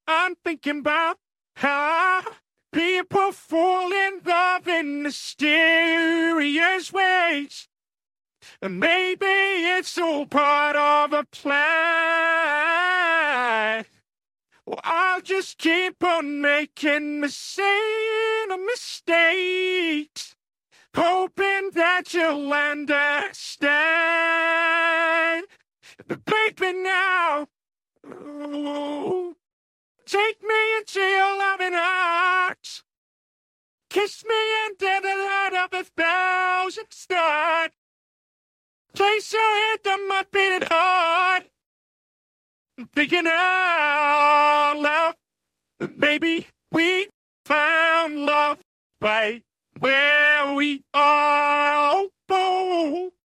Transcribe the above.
I'm thinking about how people fall in love in mysterious ways. And maybe it's all part of a plan. Well, I'll just keep on making the same mistakes, hoping that you'll understand. But baby, now, ooh, take me into your loving arms. Kiss me under the light of 1,000 stars. Place your hand on my beating heart. I'm thinking out loud. Baby, we found love right where we are. Oh,